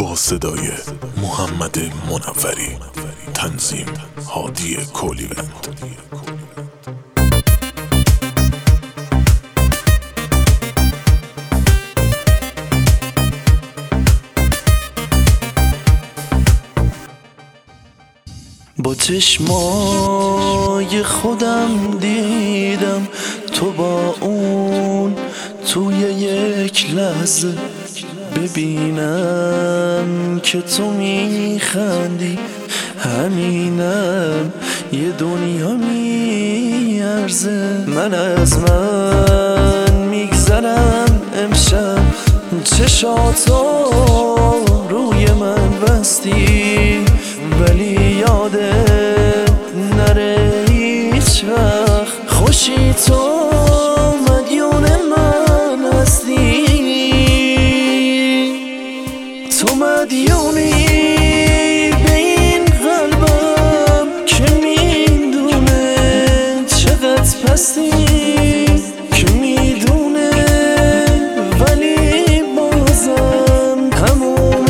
با صدای محمد منوری، تنظیم هادی کولیوند. با چشمای خودم دیدم تو با اون توی یک لحظه، ببینم که تو میخندی، همینم یه دنیا میارزه. من از من میگذرم امشب، چشاتو روی من بستی، ولی یادت نره هیچ وقت خوشی تو مدیون من هستی. تو مدیونی به این قلبم که میدونه چقدر پستی، که میدونه ولی بازم تموم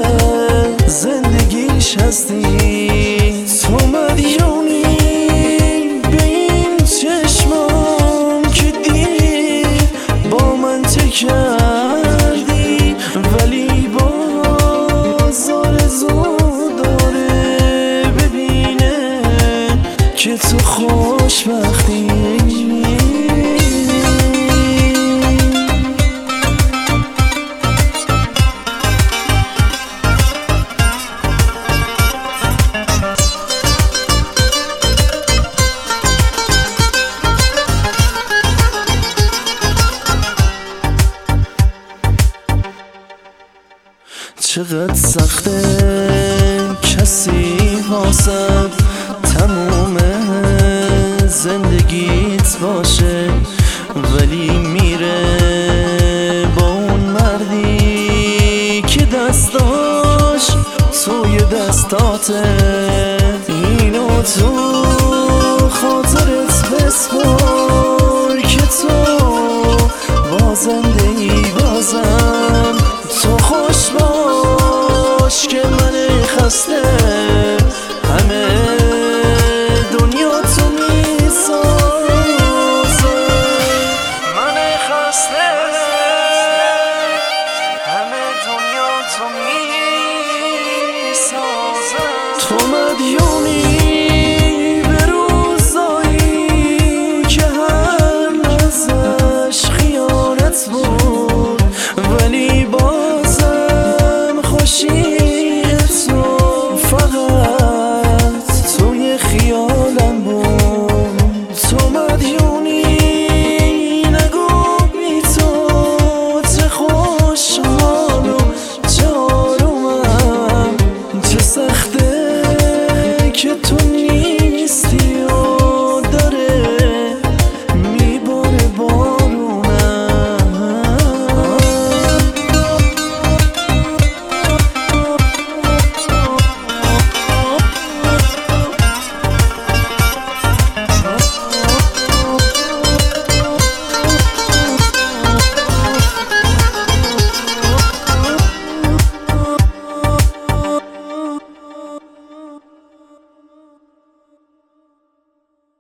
زندگیش هستی. تو مدیونی به این چشمام که دید با من چه کردی، ولی باز آرزو داره ببینه که تو خوشبختی. چقدر سخته کسی واسه تموم زندگیت باشه، ولی میره با اون مردی که دستاش توی دستاته. اینو تو خاطرت بسپار که تو بازنده ای، بازم تو خوش باش که من خسته همه دنیا تو میسازه. من خسته همه دنیا تو میسازه. تو